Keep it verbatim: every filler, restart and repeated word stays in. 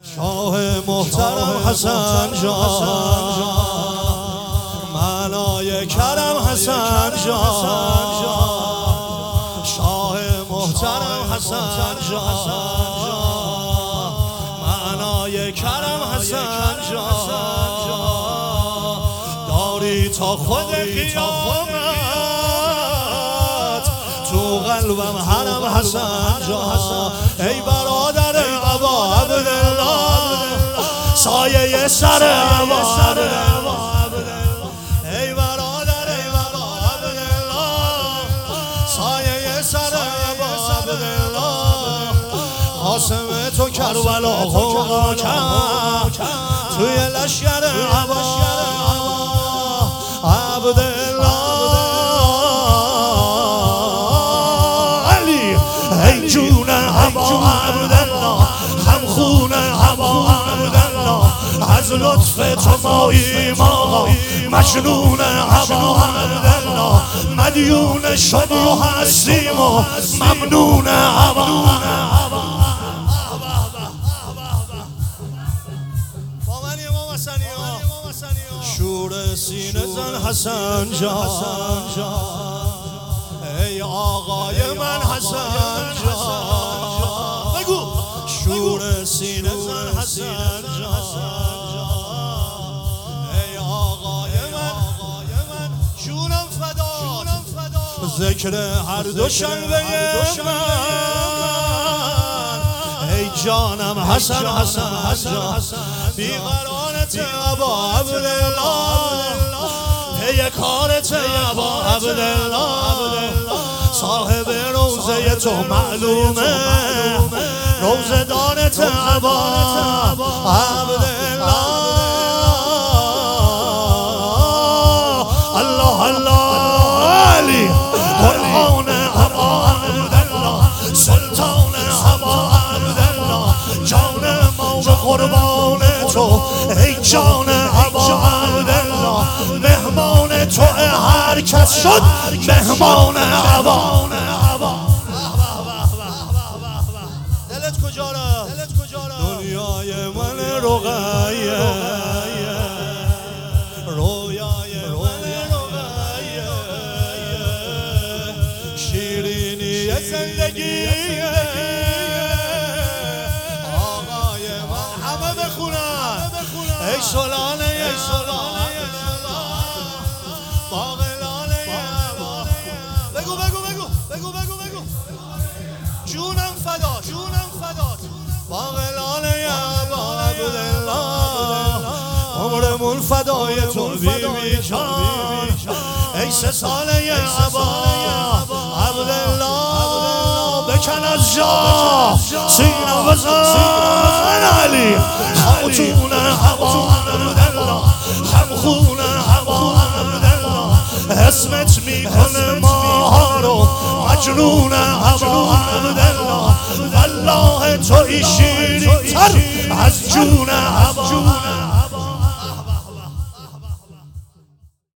شاه محترم حسن جان، معنای کرم حسن جان، شاه محترم حسن جان، معنای کرم حسن جان، داری تا خود قیامت تو قلبم حرم حسن جان. ای برادر ابا عبدالله، سایه سر ابا ای برادر ابا عبدالله، سایه سر ابا عبدالله، قاسم تو کربلا غوغا کرد توی لشکر ابا عبدالله. علی ای جون ابا عبدالله، هم خون ابا عبدالله، از لطف تو ماییم آقا، مجنون ابا عبدالله، مدیون شما هستیم و ممنون ابا. شور سینه زن حسن جان، ای آقای من حسن جان، بگو شور سینه زن حسن جان، ای آقای من جونم فدا، ذکر هر دو شنبه من، ای جانم حسن حسن حسن بیقرارت ابا عبدالله، پی کارت ابا عبدالله، صاحب روزه تو معلومه، روزه دارت ابا عبدالله. الله الله علی قرآن ابا عبدالله، سلطان ابا عبدالله، جان ما و قربان تو ای جان ابا عبدالله، مهمان تو هر کس شد مهمان ابا. دلت کجا را؟ دنیای من رقیه، رویای من رقیه، شیرینی زندگی آقای من. همه بخونن ای سلانه ای سلانه باقلانه، بگو بگو بگو بگو بگو بگو جونم فدا جونم فدا، باقلانه ابا عبدالله، عمرمون فدای تو بیبی جان، ای سه ساله ابا عبدالله، بکن از جا سینه بزن علی، خاتون ابا عبدالله، هم خون ابا عبدالله، اسمت میکنه ما رو مجنون ابا عبدالله، والله توی شیرین تر از جون ابا